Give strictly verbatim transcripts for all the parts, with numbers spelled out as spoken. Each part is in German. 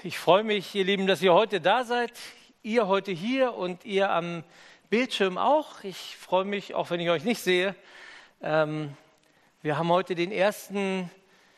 Ich freue mich, ihr Lieben, dass ihr heute da seid, ihr heute hier und ihr am Bildschirm auch. Ich freue mich, auch wenn ich euch nicht sehe. Ähm, wir haben heute den ersten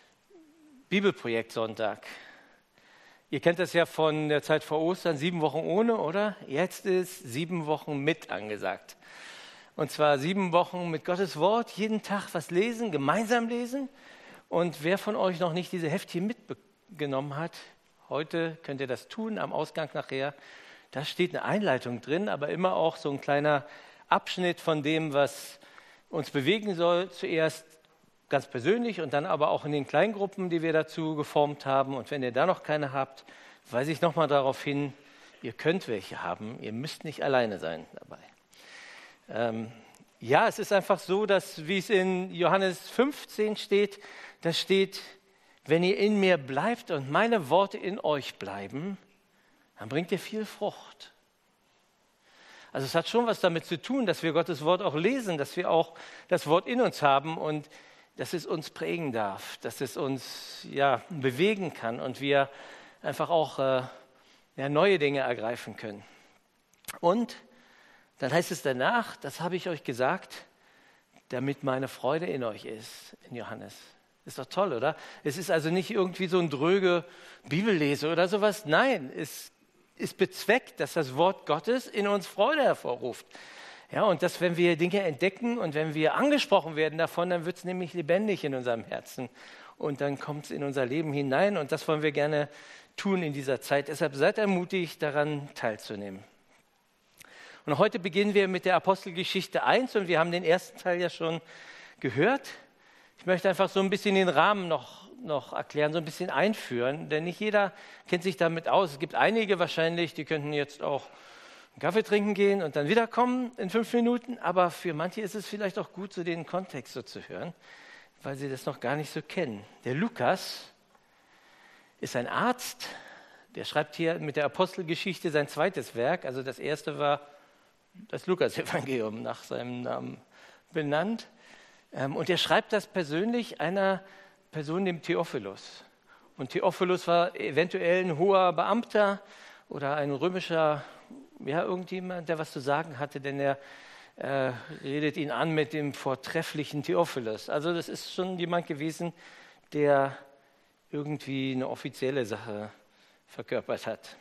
Bibelprojekt-Sonntag. Ihr kennt das ja von der Zeit vor Ostern, sieben Wochen ohne, oder? Jetzt ist sieben Wochen mit angesagt. Und zwar sieben Wochen mit Gottes Wort, jeden Tag was lesen, gemeinsam lesen. Und wer von euch noch nicht diese Heftchen mitgenommen hat, heute könnt ihr das tun, am Ausgang nachher. Da steht eine Einleitung drin, aber immer auch so ein kleiner Abschnitt von dem, was uns bewegen soll. Zuerst ganz persönlich und dann aber auch in den Kleingruppen, die wir dazu geformt haben. Und wenn ihr da noch keine habt, weise ich nochmal darauf hin, ihr könnt welche haben. Ihr müsst nicht alleine sein dabei. Ähm, ja, es ist einfach so, dass, wie es in Johannes fünfzehn steht, da steht, wenn ihr in mir bleibt und meine Worte in euch bleiben, dann bringt ihr viel Frucht. Also es hat schon was damit zu tun, dass wir Gottes Wort auch lesen, dass wir auch das Wort in uns haben und dass es uns prägen darf, dass es uns ja, bewegen kann und wir einfach auch äh, ja, neue Dinge ergreifen können. Und dann heißt es danach, das habe ich euch gesagt, damit meine Freude in euch ist, in Johannes. Ist doch toll, oder? Es ist also nicht irgendwie so ein dröge Bibellese oder sowas. Nein, es ist bezweckt, dass das Wort Gottes in uns Freude hervorruft. Ja, und dass, wenn wir Dinge entdecken und wenn wir angesprochen werden davon, dann wird es nämlich lebendig in unserem Herzen. Und dann kommt es in unser Leben hinein. Und das wollen wir gerne tun in dieser Zeit. Deshalb seid ermutigt, daran teilzunehmen. Und heute beginnen wir mit der Apostelgeschichte eins. Und wir haben den ersten Teil ja schon gehört. Ich möchte einfach so ein bisschen den Rahmen noch, noch erklären, so ein bisschen einführen, denn nicht jeder kennt sich damit aus. Es gibt einige wahrscheinlich, die könnten jetzt auch einen Kaffee trinken gehen und dann wiederkommen in fünf Minuten, aber für manche ist es vielleicht auch gut, so den Kontext so zu hören, weil sie das noch gar nicht so kennen. Der Lukas ist ein Arzt, der schreibt hier mit der Apostelgeschichte sein zweites Werk, also das erste war das Lukas-Evangelium, nach seinem Namen benannt. Und er schreibt das persönlich einer Person, dem Theophilus. Und Theophilus war eventuell ein hoher Beamter oder ein römischer, ja, irgendjemand, der was zu sagen hatte, denn er äh, redet ihn an mit dem vortrefflichen Theophilus. Also das ist schon jemand gewesen, der irgendwie eine offizielle Sache verkörpert hat.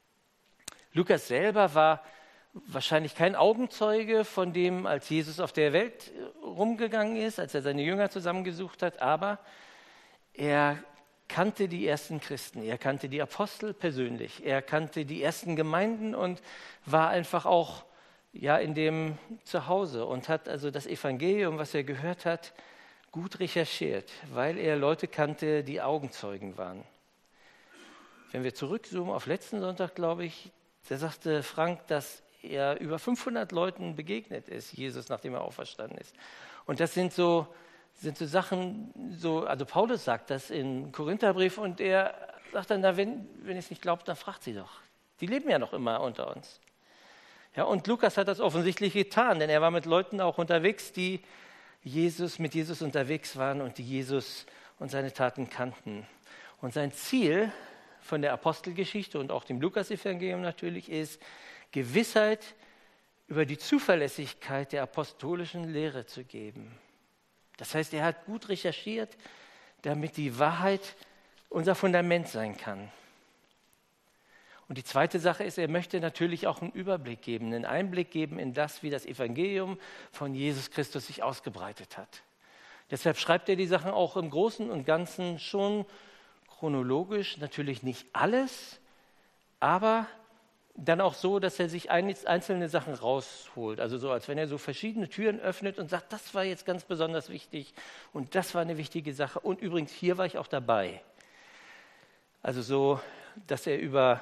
Lukas selber war wahrscheinlich kein Augenzeuge von dem, als Jesus auf der Welt rumgegangen ist, als er seine Jünger zusammengesucht hat, aber er kannte die ersten Christen, er kannte die Apostel persönlich, er kannte die ersten Gemeinden und war einfach auch ja, in dem Zuhause und hat also das Evangelium, was er gehört hat, gut recherchiert, weil er Leute kannte, die Augenzeugen waren. Wenn wir zurückzoomen auf letzten Sonntag, glaube ich, da sagte Frank, dass er über fünfhundert Leuten begegnet ist, Jesus, nachdem er auferstanden ist. Und das sind so, sind so Sachen, so, also Paulus sagt das im Korintherbrief und er sagt dann, na, wenn, wenn ihr es nicht glaubt, dann fragt sie doch. Die leben ja noch immer unter uns. Ja, und Lukas hat das offensichtlich getan, denn er war mit Leuten auch unterwegs, die Jesus, mit Jesus unterwegs waren und die Jesus und seine Taten kannten. Und sein Ziel von der Apostelgeschichte und auch dem Lukas-Evangelium natürlich ist, Gewissheit über die Zuverlässigkeit der apostolischen Lehre zu geben. Das heißt, er hat gut recherchiert, damit die Wahrheit unser Fundament sein kann. Und die zweite Sache ist, er möchte natürlich auch einen Überblick geben, einen Einblick geben in das, wie das Evangelium von Jesus Christus sich ausgebreitet hat. Deshalb schreibt er die Sachen auch im Großen und Ganzen schon chronologisch, natürlich nicht alles, aber dann auch so, dass er sich einzelne Sachen rausholt. Also so, als wenn er so verschiedene Türen öffnet und sagt, das war jetzt ganz besonders wichtig und das war eine wichtige Sache. Und übrigens, hier war ich auch dabei. Also so, dass er über,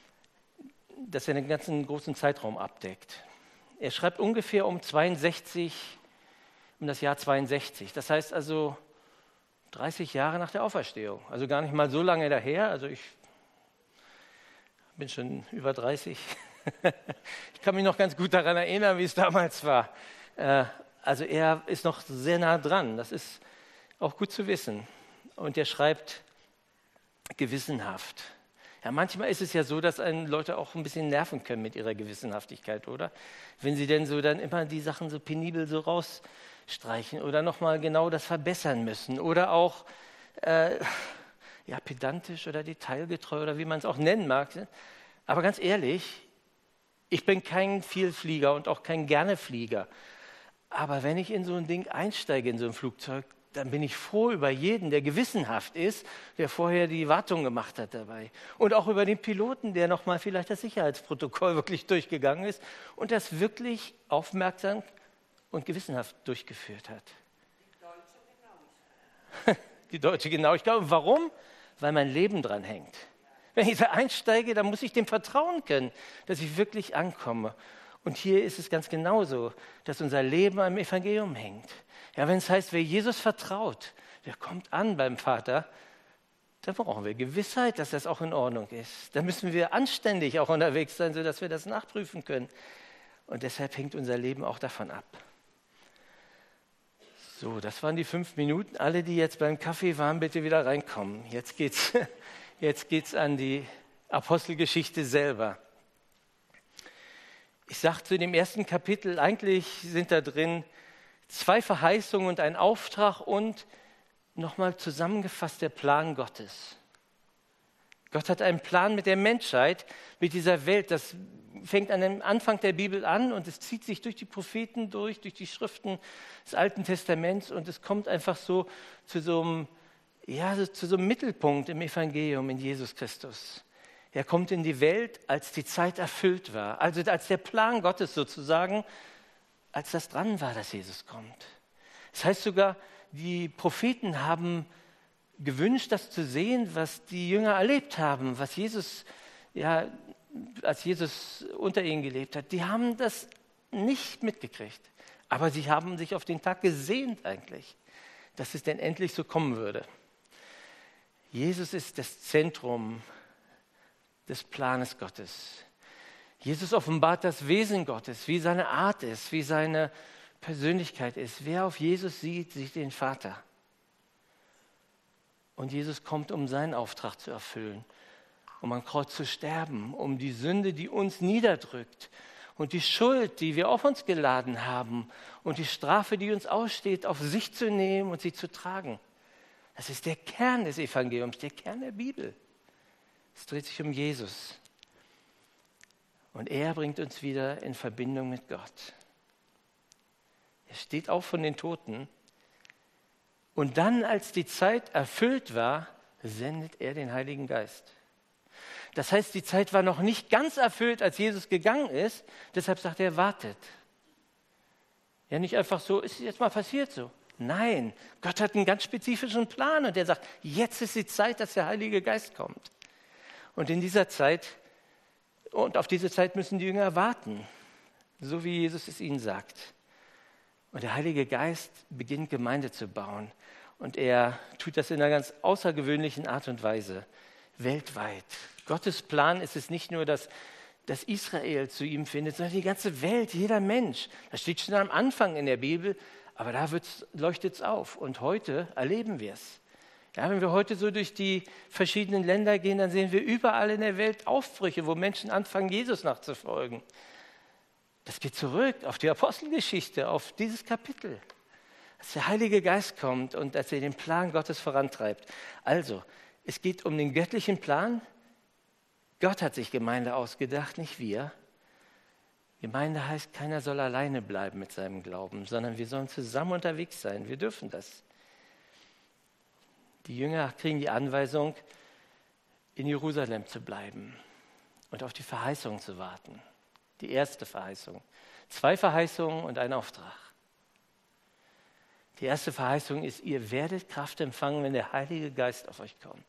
dass er einen ganzen großen Zeitraum abdeckt. Er schreibt ungefähr um zweiundsechzig, um das Jahr zweiundsechzig. Das heißt also dreißig Jahre nach der Auferstehung. Also gar nicht mal so lange daher. Also ich bin schon über dreißig. Ich kann mich noch ganz gut daran erinnern, wie es damals war. Also er ist noch sehr nah dran. Das ist auch gut zu wissen. Und er schreibt gewissenhaft. Ja, manchmal ist es ja so, dass einen Leute auch ein bisschen nerven können mit ihrer Gewissenhaftigkeit, oder? Wenn sie denn so dann immer die Sachen so penibel so rausstreichen oder nochmal genau das verbessern müssen oder auch äh, ja, pedantisch oder detailgetreu oder wie man es auch nennen mag. Aber ganz ehrlich, ich bin kein Vielflieger und auch kein Gerneflieger. Aber wenn ich in so ein Ding einsteige, in so ein Flugzeug, dann bin ich froh über jeden, der gewissenhaft ist, der vorher die Wartung gemacht hat dabei. Und auch über den Piloten, der nochmal vielleicht das Sicherheitsprotokoll wirklich durchgegangen ist und das wirklich aufmerksam und gewissenhaft durchgeführt hat. Die Deutsche genauso. Die Deutsche genau. Ich glaube, warum? Weil mein Leben dran hängt. Wenn ich da einsteige, dann muss ich dem vertrauen können, dass ich wirklich ankomme. Und hier ist es ganz genauso, dass unser Leben am Evangelium hängt. Ja, wenn es heißt, wer Jesus vertraut, der kommt an beim Vater, dann brauchen wir Gewissheit, dass das auch in Ordnung ist. Da müssen wir anständig auch unterwegs sein, sodass wir das nachprüfen können. Und deshalb hängt unser Leben auch davon ab. So, das waren die fünf Minuten. Alle, die jetzt beim Kaffee waren, bitte wieder reinkommen. Jetzt geht's, jetzt geht's an die Apostelgeschichte selber. Ich sage zu dem ersten Kapitel, eigentlich sind da drin zwei Verheißungen und ein Auftrag und nochmal zusammengefasst der Plan Gottes. Gott hat einen Plan mit der Menschheit, mit dieser Welt. Das fängt an dem Anfang der Bibel an und es zieht sich durch die Propheten durch, durch die Schriften des Alten Testaments und es kommt einfach so zu so einem, ja, so, zu so einem Mittelpunkt im Evangelium in Jesus Christus. Er kommt in die Welt, als die Zeit erfüllt war, also als der Plan Gottes sozusagen, als das dran war, dass Jesus kommt. Das heißt sogar, die Propheten haben gewünscht, das zu sehen, was die Jünger erlebt haben, was Jesus, ja, als Jesus unter ihnen gelebt hat. Die haben das nicht mitgekriegt, aber sie haben sich auf den Tag gesehnt eigentlich, dass es denn endlich so kommen würde. Jesus ist das Zentrum des Planes Gottes. Jesus offenbart das Wesen Gottes, wie seine Art ist, wie seine Persönlichkeit ist. Wer auf Jesus sieht, sieht den Vater. Und Jesus kommt, um seinen Auftrag zu erfüllen, um am Kreuz zu sterben, um die Sünde, die uns niederdrückt und die Schuld, die wir auf uns geladen haben und die Strafe, die uns aussteht, auf sich zu nehmen und sie zu tragen. Das ist der Kern des Evangeliums, der Kern der Bibel. Es dreht sich um Jesus. Und er bringt uns wieder in Verbindung mit Gott. Er steht auf von den Toten. Und dann, als die Zeit erfüllt war, sendet er den Heiligen Geist. Das heißt, die Zeit war noch nicht ganz erfüllt, als Jesus gegangen ist. Deshalb sagt er, wartet. Ja, nicht einfach so, ist jetzt mal passiert so. Nein, Gott hat einen ganz spezifischen Plan. Und er sagt, jetzt ist die Zeit, dass der Heilige Geist kommt. Und in dieser Zeit, und auf diese Zeit müssen die Jünger warten, so wie Jesus es ihnen sagt. Und der Heilige Geist beginnt Gemeinde zu bauen. Und er tut das in einer ganz außergewöhnlichen Art und Weise, weltweit. Gottes Plan ist es nicht nur, dass, dass Israel zu ihm findet, sondern die ganze Welt, jeder Mensch. Das steht schon am Anfang in der Bibel, aber da leuchtet es auf. Und heute erleben wir es. Ja, wenn wir heute so durch die verschiedenen Länder gehen, dann sehen wir überall in der Welt Aufbrüche, wo Menschen anfangen, Jesus nachzufolgen. Das geht zurück auf die Apostelgeschichte, auf dieses Kapitel. Dass der Heilige Geist kommt und dass er den Plan Gottes vorantreibt. Also, es geht um den göttlichen Plan. Gott hat sich Gemeinde ausgedacht, nicht wir. Gemeinde heißt, keiner soll alleine bleiben mit seinem Glauben, sondern wir sollen zusammen unterwegs sein. Wir dürfen das. Die Jünger kriegen die Anweisung, in Jerusalem zu bleiben und auf die Verheißung zu warten. Die erste Verheißung. Zwei Verheißungen und ein Auftrag. Die erste Verheißung ist, ihr werdet Kraft empfangen, wenn der Heilige Geist auf euch kommt.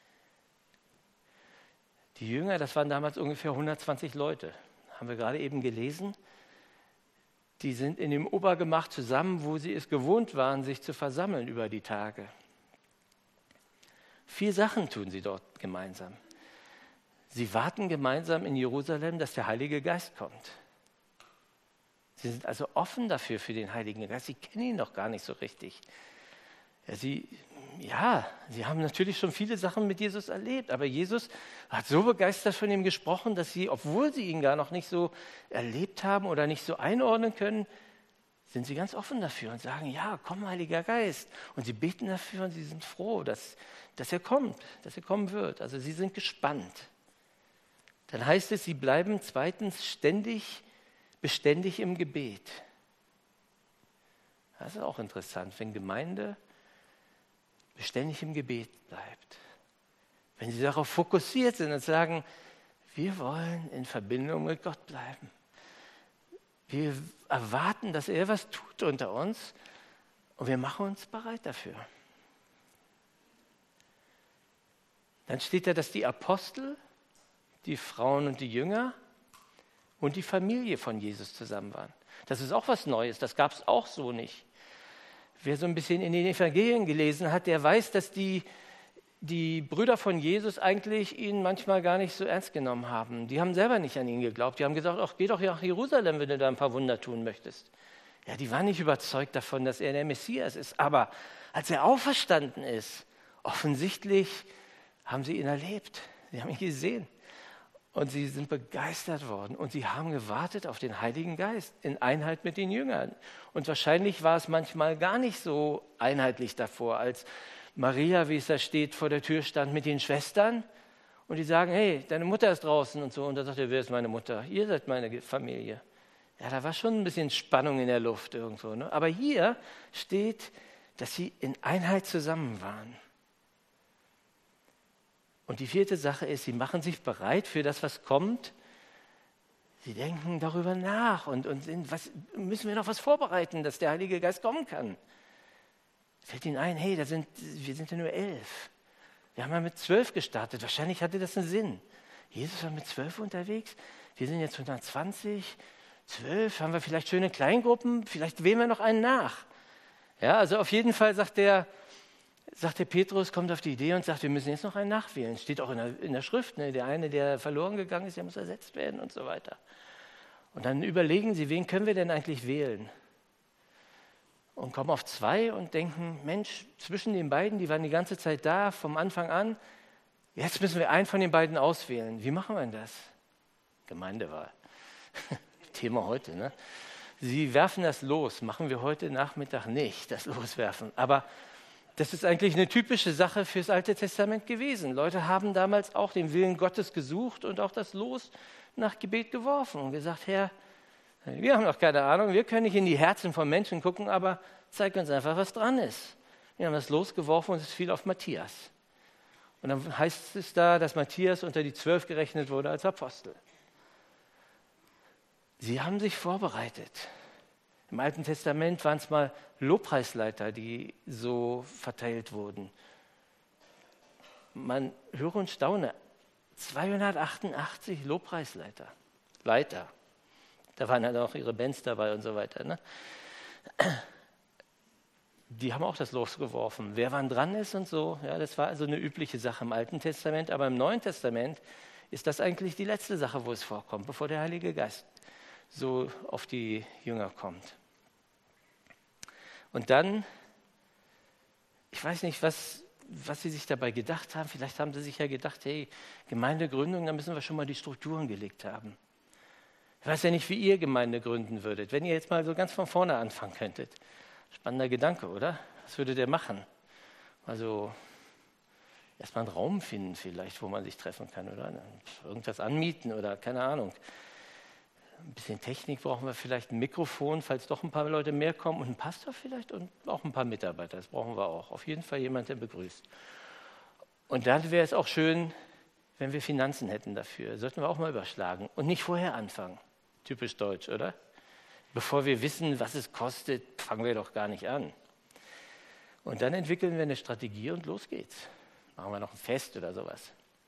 Die Jünger, das waren damals ungefähr hundertzwanzig Leute, haben wir gerade eben gelesen. Die sind in dem Obergemach zusammen, wo sie es gewohnt waren, sich zu versammeln über die Tage. Vier Sachen tun sie dort gemeinsam. Sie warten gemeinsam in Jerusalem, dass der Heilige Geist kommt. Sie sind also offen dafür, für den Heiligen Geist. Sie kennen ihn noch gar nicht so richtig. Ja, sie ja, sie haben natürlich schon viele Sachen mit Jesus erlebt, aber Jesus hat so begeistert von ihm gesprochen, dass sie, obwohl sie ihn gar noch nicht so erlebt haben oder nicht so einordnen können, sind sie ganz offen dafür und sagen, ja, komm, Heiliger Geist. Und sie beten dafür und sie sind froh, dass, dass er kommt, dass er kommen wird. Also sie sind gespannt. Dann heißt es, sie bleiben zweitens ständig, beständig im Gebet. Das ist auch interessant, wenn Gemeinde beständig im Gebet bleibt. Wenn sie darauf fokussiert sind und sagen, wir wollen in Verbindung mit Gott bleiben. Wir erwarten, dass er was tut unter uns und wir machen uns bereit dafür. Dann steht da, dass die Apostel, die Frauen und die Jünger und die Familie von Jesus zusammen waren. Das ist auch was Neues, das gab es auch so nicht. Wer so ein bisschen in den Evangelien gelesen hat, der weiß, dass die, die Brüder von Jesus eigentlich ihn manchmal gar nicht so ernst genommen haben. Die haben selber nicht an ihn geglaubt. Die haben gesagt, ach, geh doch nach Jerusalem, wenn du da ein paar Wunder tun möchtest. Ja, die waren nicht überzeugt davon, dass er der Messias ist. Aber als er auferstanden ist, offensichtlich haben sie ihn erlebt. Sie haben ihn gesehen. Und sie sind begeistert worden und sie haben gewartet auf den Heiligen Geist in Einheit mit den Jüngern. Und wahrscheinlich war es manchmal gar nicht so einheitlich davor, als Maria, wie es da steht, vor der Tür stand mit den Schwestern und die sagen, hey, deine Mutter ist draußen und so. Und da sagt er, wer ist meine Mutter? Ihr seid meine Familie. Ja, da war schon ein bisschen Spannung in der Luft irgendwo. Ne? Aber hier steht, dass sie in Einheit zusammen waren. Und die vierte Sache ist, sie machen sich bereit für das, was kommt. Sie denken darüber nach und, und sind, was, müssen wir noch was vorbereiten, dass der Heilige Geist kommen kann. Fällt ihnen ein, hey, da sind, wir sind ja nur elf. Wir haben ja mit zwölf gestartet. Wahrscheinlich hatte das einen Sinn. Jesus war mit zwölf unterwegs. Wir sind jetzt hundertzwanzig. Zwölf, haben wir vielleicht schöne Kleingruppen. Vielleicht wählen wir noch einen nach. Ja, also auf jeden Fall sagt der, sagt der Petrus, kommt auf die Idee und sagt, wir müssen jetzt noch einen nachwählen. Steht auch in der, in der Schrift, ne? Der eine, der verloren gegangen ist, der muss ersetzt werden und so weiter. Und dann überlegen sie, wen können wir denn eigentlich wählen? Und kommen auf zwei und denken, Mensch, zwischen den beiden, die waren die ganze Zeit da, vom Anfang an, jetzt müssen wir einen von den beiden auswählen. Wie machen wir denn das? Gemeindewahl. Thema heute, ne? Sie werfen das los, machen wir heute Nachmittag nicht, das Loswerfen. Aber das ist eigentlich eine typische Sache fürs Alte Testament gewesen. Leute haben damals auch den Willen Gottes gesucht und auch das Los nach Gebet geworfen und gesagt, Herr, wir haben noch keine Ahnung, wir können nicht in die Herzen von Menschen gucken, aber zeig uns einfach, was dran ist. Wir haben das Los geworfen und es fiel auf Matthias. Und dann heißt es da, dass Matthias unter die Zwölf gerechnet wurde als Apostel. Sie haben sich vorbereitet. Im Alten Testament waren es mal Lobpreisleiter, die so verteilt wurden. Man höre und staune, zweihundertachtundachtzig Lobpreisleiter, Leiter. Da waren dann auch ihre Bands dabei und so weiter. Ne? Die haben auch das Los geworfen. Wer wann dran ist und so, ja, das war also eine übliche Sache im Alten Testament. Aber im Neuen Testament ist das eigentlich die letzte Sache, wo es vorkommt, bevor der Heilige Geist so auf die Jünger kommt. Und dann, ich weiß nicht, was, was sie sich dabei gedacht haben. Vielleicht haben sie sich ja gedacht, hey, Gemeindegründung, da müssen wir schon mal die Strukturen gelegt haben. Ich weiß ja nicht, wie ihr Gemeinde gründen würdet. Wenn ihr jetzt mal so ganz von vorne anfangen könntet. Spannender Gedanke, oder? Was würdet ihr machen? Also erstmal einen Raum finden vielleicht, wo man sich treffen kann, oder? Irgendwas anmieten oder keine Ahnung. Ein bisschen Technik brauchen wir vielleicht, ein Mikrofon, falls doch ein paar Leute mehr kommen und ein Pastor vielleicht und auch ein paar Mitarbeiter, das brauchen wir auch. Auf jeden Fall jemand, der begrüßt. Und dann wäre es auch schön, wenn wir Finanzen hätten dafür. Sollten wir auch mal überschlagen und nicht vorher anfangen. Typisch deutsch, oder? Bevor wir wissen, was es kostet, fangen wir doch gar nicht an. Und dann entwickeln wir eine Strategie und los geht's. Machen wir noch ein Fest oder sowas.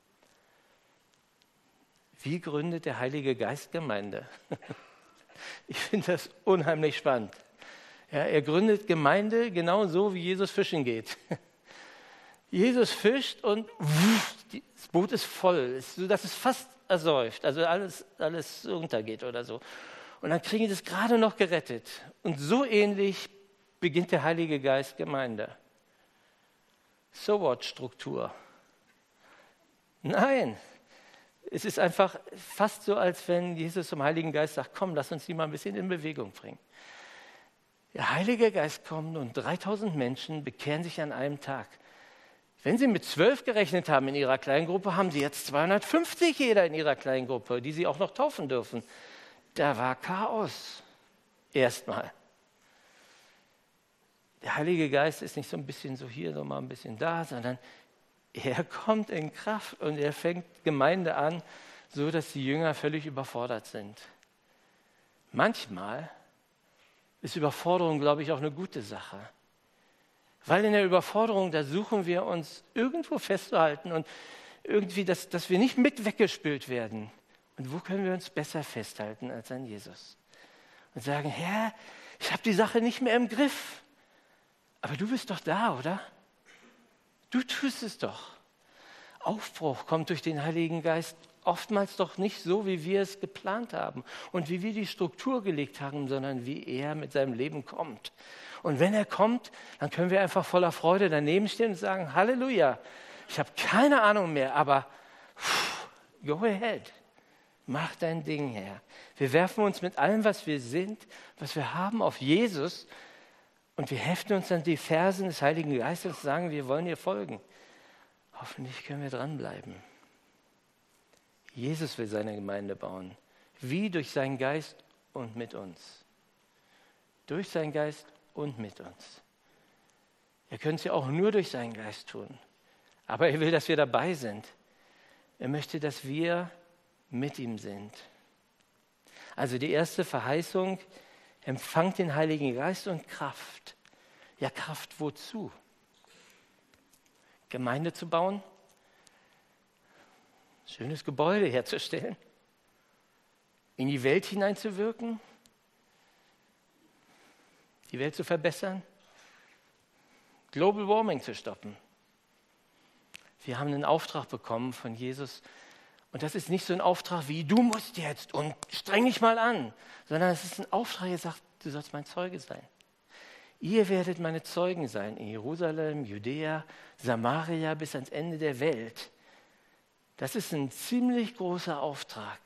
Wie gründet der Heilige Geist Gemeinde? Ich finde das unheimlich spannend. Ja, er gründet Gemeinde genauso, wie Jesus fischen geht. Jesus fischt und das Boot ist voll, sodass es fast ersäuft, also alles, alles untergeht oder so. Und dann kriegen sie es gerade noch gerettet. Und so ähnlich beginnt der Heilige Geist Gemeinde. So what Struktur. Nein, es ist einfach fast so, als wenn Jesus zum Heiligen Geist sagt, komm, lass uns die mal ein bisschen in Bewegung bringen. Der Heilige Geist kommt und dreitausend Menschen bekehren sich an einem Tag. Wenn sie mit zwölf gerechnet haben in ihrer Kleingruppe, haben sie jetzt zweihundertfünfzig jeder in ihrer Kleingruppe, die sie auch noch taufen dürfen. Da war Chaos. Erstmal. Der Heilige Geist ist nicht so ein bisschen so hier, so mal ein bisschen da, sondern er kommt in Kraft und er fängt Gemeinde an, so dass die Jünger völlig überfordert sind. Manchmal ist Überforderung, glaube ich, auch eine gute Sache. Weil in der Überforderung, da suchen wir uns irgendwo festzuhalten und irgendwie, dass, dass wir nicht mit weggespült werden. Und wo können wir uns besser festhalten als an Jesus? Und sagen, Herr, ich habe die Sache nicht mehr im Griff. Aber du bist doch da, oder? Du tust es doch. Aufbruch kommt durch den Heiligen Geist oftmals doch nicht so, wie wir es geplant haben und wie wir die Struktur gelegt haben, sondern wie er mit seinem Leben kommt. Und wenn er kommt, dann können wir einfach voller Freude daneben stehen und sagen, Halleluja, ich habe keine Ahnung mehr, aber pff, go ahead, mach dein Ding, Herr. Wir werfen uns mit allem, was wir sind, was wir haben, auf Jesus und wir heften uns an die Fersen des Heiligen Geistes und sagen, wir wollen ihr folgen. Hoffentlich können wir dranbleiben. Jesus will seine Gemeinde bauen. Wie? Durch seinen Geist und mit uns. Durch seinen Geist und mit uns. Er könnte es ja auch nur durch seinen Geist tun. Aber er will, dass wir dabei sind. Er möchte, dass wir mit ihm sind. Also die erste Verheißung, empfangt den Heiligen Geist und Kraft. Ja, Kraft wozu? Gemeinde zu bauen? Schönes Gebäude herzustellen? In die Welt hineinzuwirken? Die Welt zu verbessern? Global Warming zu stoppen? Wir haben einen Auftrag bekommen von Jesus. Und das ist nicht so ein Auftrag wie, du musst jetzt und streng dich mal an. Sondern es ist ein Auftrag, der sagt, du sollst mein Zeuge sein. Ihr werdet meine Zeugen sein in Jerusalem, Judäa, Samaria bis ans Ende der Welt. Das ist ein ziemlich großer Auftrag.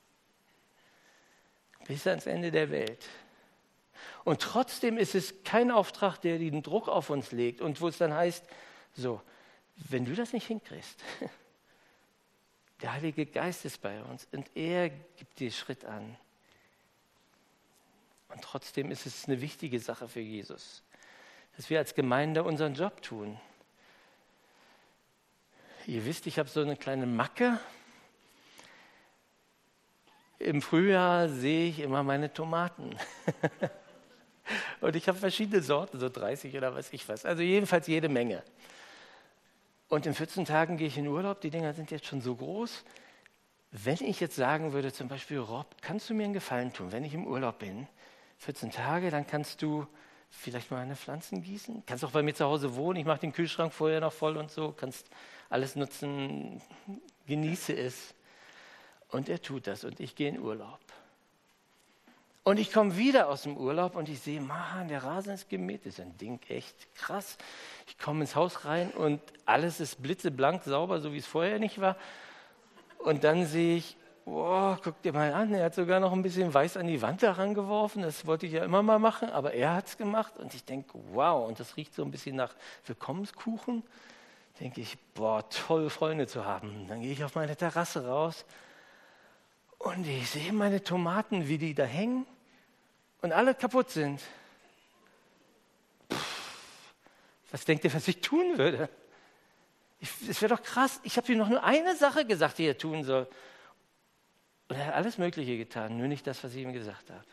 Bis ans Ende der Welt. Und trotzdem ist es kein Auftrag, der den Druck auf uns legt und wo es dann heißt, so, wenn du das nicht hinkriegst, der Heilige Geist ist bei uns und er gibt dir Schritt an. Und trotzdem ist es eine wichtige Sache für Jesus, dass wir als Gemeinde unseren Job tun. Ihr wisst, ich habe so eine kleine Macke. Im Frühjahr sehe ich immer meine Tomaten. Und ich habe verschiedene Sorten, so dreißig oder weiß ich was. Also jedenfalls jede Menge. Und in vierzehn Tagen gehe ich in Urlaub. Die Dinger sind jetzt schon so groß. Wenn ich jetzt sagen würde, zum Beispiel, Rob, kannst du mir einen Gefallen tun, wenn ich im Urlaub bin, vierzehn Tage, dann kannst du vielleicht mal meine Pflanzen gießen. Kannst auch bei mir zu Hause wohnen. Ich mache den Kühlschrank vorher noch voll und so. Kannst alles nutzen. Genieße es. Und er tut das und ich gehe in Urlaub. Und ich komme wieder aus dem Urlaub und ich sehe, Mann, der Rasen ist gemäht. Das ist ein Ding, echt krass. Ich komme ins Haus rein und alles ist blitzeblank sauber, so wie es vorher nicht war. Und dann sehe ich, oh, guck dir mal an, er hat sogar noch ein bisschen Weiß an die Wand daran geworfen. Das wollte ich ja immer mal machen, aber er hat es gemacht. Und ich denke, wow, und das riecht so ein bisschen nach Willkommenskuchen. Denke ich, boah, toll, Freunde zu haben. Dann gehe ich auf meine Terrasse raus und ich sehe meine Tomaten, wie die da hängen und alle kaputt sind. Puh, was denkt ihr, was ich tun würde? Es wäre doch krass, ich habe ihm noch nur eine Sache gesagt, die er tun soll. Und er hat alles Mögliche getan, nur nicht das, was ich ihm gesagt habe.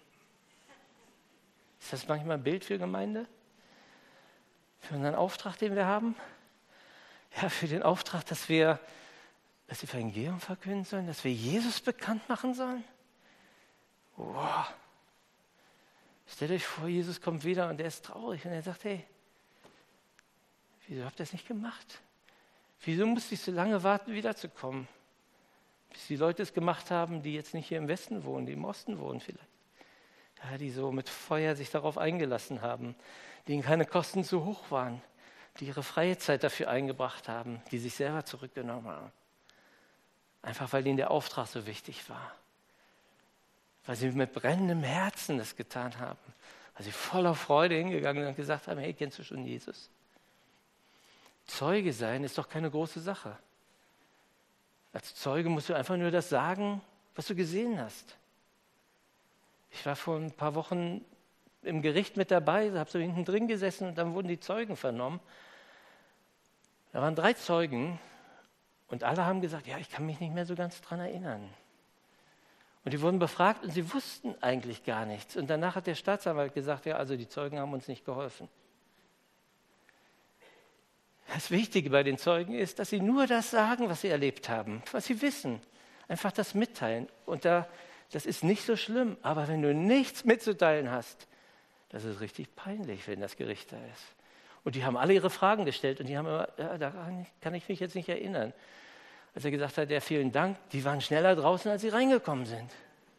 Ist das manchmal ein Bild für Gemeinde? Für unseren Auftrag, den wir haben? Ja, für den Auftrag, dass wir das Evangelium verkünden sollen, dass wir Jesus bekannt machen sollen? Wow. Stellt euch vor, Jesus kommt wieder und er ist traurig und er sagt, hey, wieso habt ihr das nicht gemacht? Wieso musste ich so lange warten, wiederzukommen? Bis die Leute es gemacht haben, die jetzt nicht hier im Westen wohnen, die im Osten wohnen vielleicht. Ja, die so mit Feuer sich darauf eingelassen haben, denen keine Kosten zu hoch waren. die ihre freie Zeit dafür eingebracht haben, die sich selber zurückgenommen haben. Einfach weil ihnen der Auftrag so wichtig war. Weil sie mit brennendem Herzen das getan haben. Weil sie voller Freude hingegangen sind und gesagt haben, hey, kennst du schon Jesus? Zeuge sein ist doch keine große Sache. Als Zeuge musst du einfach nur das sagen, was du gesehen hast. Ich war vor ein paar Wochen im Gericht mit dabei, habe so hinten drin gesessen und dann wurden die Zeugen vernommen. Da waren drei Zeugen und alle haben gesagt, ja, ich kann mich nicht mehr so ganz dran erinnern. Und die wurden befragt und sie wussten eigentlich gar nichts. Und danach hat der Staatsanwalt gesagt, ja, also die Zeugen haben uns nicht geholfen. Das Wichtige bei den Zeugen ist, dass sie nur das sagen, was sie erlebt haben, was sie wissen. Einfach das mitteilen. Und da, das ist nicht so schlimm. Aber wenn du nichts mitzuteilen hast, das ist richtig peinlich, wenn das Gericht da ist. Und die haben alle ihre Fragen gestellt und die haben immer, ja, da kann ich mich jetzt nicht erinnern. Als er gesagt hat, ja, vielen Dank, die waren schneller draußen, als sie reingekommen sind.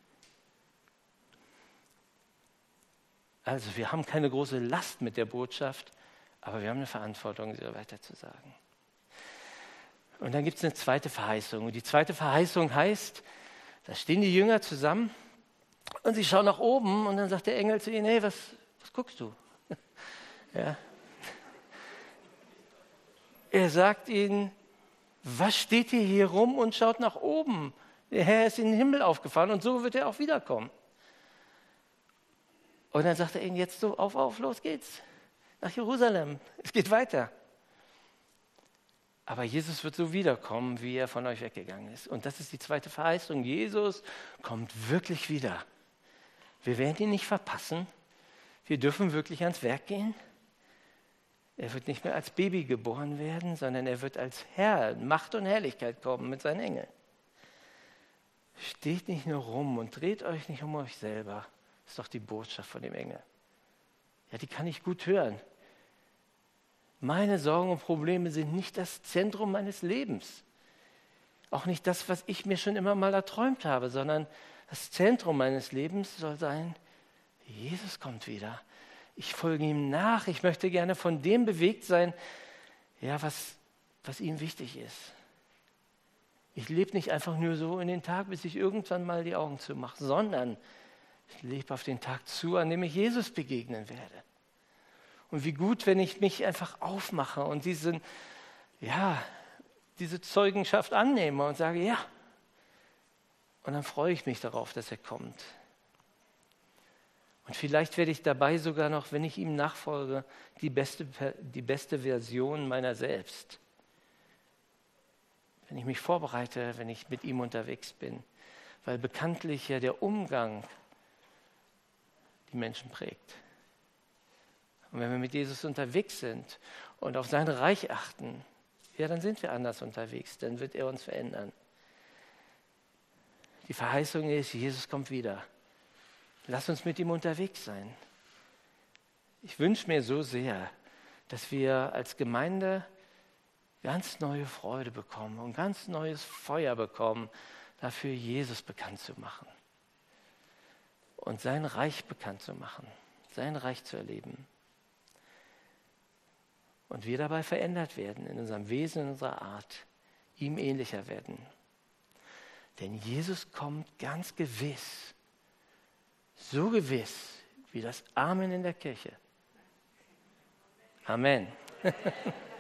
Also wir haben keine große Last mit der Botschaft, aber wir haben eine Verantwortung, sie weiterzusagen. Und dann gibt es eine zweite Verheißung. Und die zweite Verheißung heißt, da stehen die Jünger zusammen und sie schauen nach oben und dann sagt der Engel zu ihnen, hey, was, was guckst du? Ja. Er sagt ihnen, was steht ihr hier rum und schaut nach oben? Der Herr ist in den Himmel aufgefahren und so wird er auch wiederkommen. Und dann sagt er ihnen jetzt so, auf, auf, los geht's. Nach Jerusalem. Es geht weiter. Aber Jesus wird so wiederkommen, wie er von euch weggegangen ist. Und das ist die zweite Verheißung. Jesus kommt wirklich wieder. Wir werden ihn nicht verpassen. Wir dürfen wirklich ans Werk gehen. Er wird nicht mehr als Baby geboren werden, sondern er wird als Herr, Macht und Herrlichkeit kommen mit seinen Engeln. Steht nicht nur rum und dreht euch nicht um euch selber. Das ist doch die Botschaft von dem Engel. Ja, die kann ich gut hören. Meine Sorgen und Probleme sind nicht das Zentrum meines Lebens. Auch nicht das, was ich mir schon immer mal erträumt habe, sondern das Zentrum meines Lebens soll sein, Jesus kommt wieder. Ich folge ihm nach. Ich möchte gerne von dem bewegt sein, ja, was, was ihm wichtig ist. Ich lebe nicht einfach nur so in den Tag, bis ich irgendwann mal die Augen zumache, sondern ich lebe auf den Tag zu, an dem ich Jesus begegnen werde. Und wie gut, wenn ich mich einfach aufmache und diesen, ja, diese Zeugenschaft annehme und sage, ja. Und dann freue ich mich darauf, dass er kommt. Und vielleicht werde ich dabei sogar noch, wenn ich ihm nachfolge, die beste, die beste Version meiner selbst. Wenn ich mich vorbereite, wenn ich mit ihm unterwegs bin. Weil bekanntlich ja der Umgang die Menschen prägt. Und wenn wir mit Jesus unterwegs sind und auf sein Reich achten, ja, dann sind wir anders unterwegs, dann wird er uns verändern. Die Verheißung ist, Jesus kommt wieder. Lass uns mit ihm unterwegs sein. Ich wünsche mir so sehr, dass wir als Gemeinde ganz neue Freude bekommen und ganz neues Feuer bekommen, dafür Jesus bekannt zu machen und sein Reich bekannt zu machen, sein Reich zu erleben. Und wir dabei verändert werden in unserem Wesen, in unserer Art, ihm ähnlicher werden. Denn Jesus kommt ganz gewiss. So gewiss wie das Amen in der Kirche. Amen.